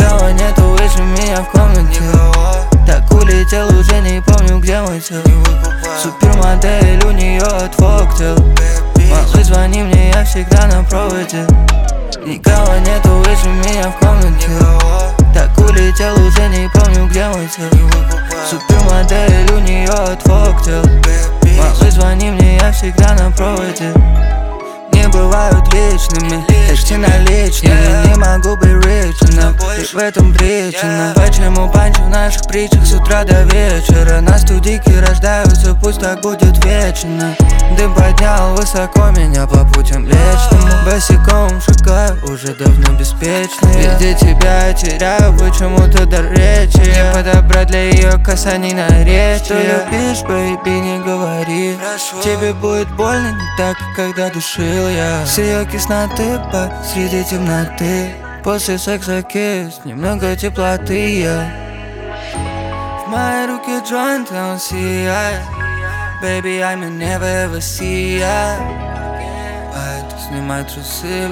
Никого нету выше меня в комнате. Так улетел, уже не помню, где мой цел. Супермодель, у нее отвок тел. Малыш, звони мне, я всегда на проводе. Никого нету выше меня в комнате. Так улетел, уже не помню, где мой цел. Супермодель, у нее отвок тел. Малыш, звони мне, я всегда на проводе. Не бывают личными, почти наличными. Не могу быть ричным, лишь в этом причина. Почему панчи в наших притчах с утра до вечера? На студийке рождаются, пусть так будет вечно. Дым поднял высоко меня по путям млечным. Босиком шагаю, уже давно беспечный. Везде тебя теряю, почему-то до речи. Не подобрать для ее касаний наречия. Что любишь, бэйби, не говори. Тебе будет больно не так, как когда душил я. С ее кисноты посреди темноты. После секса кис, немного теплоты я. В моей руке джойнт, он сияет. Baby, I may never ever see ya. Поэтому снимай трусы.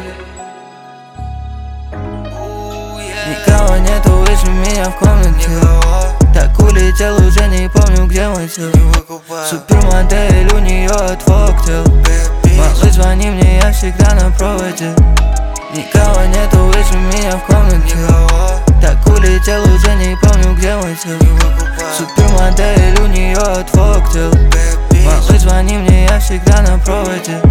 Никого нету выше меня в комнате. Так улетел, уже не помню, где мой цел. Супермодель, у нее отвок тел. Малыш, звони мне, я всегда на проводе. Никого нету выше меня в комнате. Так улетел, уже не помню, где мой цел. Супермодель, у нее отвок тел. Малыш, звони мне, я всегда на проводе.